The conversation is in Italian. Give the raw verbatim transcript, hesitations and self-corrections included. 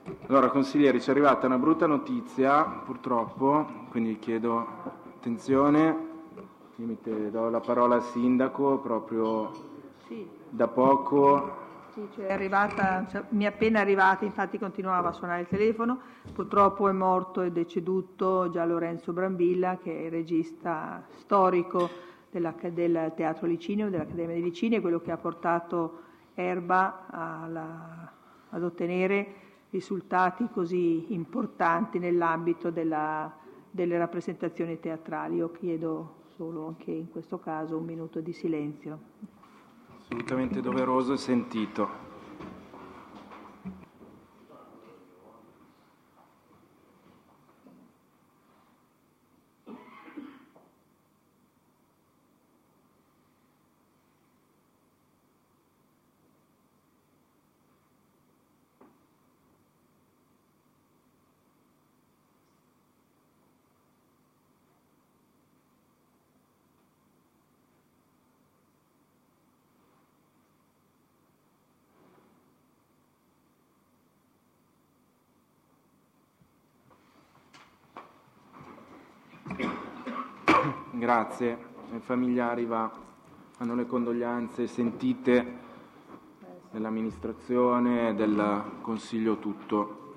Allora, consiglieri, ci è arrivata una brutta notizia, purtroppo, quindi chiedo attenzione. Limite, do la parola al sindaco, proprio sì. da poco. Sì, cioè è arrivata, cioè, mi è appena arrivata, infatti continuava a suonare il telefono. Purtroppo è morto e deceduto già Lorenzo Brambilla, che è il regista storico della, del Teatro Licinio, dell'Accademia di Licini, quello che ha portato Erba alla, ad ottenere risultati così importanti nell'ambito della, delle rappresentazioni teatrali. Io chiedo solo anche in questo caso un minuto di silenzio. Assolutamente doveroso e sentito. Grazie, ai familiari va, hanno le condoglianze sentite dell'amministrazione e del Consiglio tutto.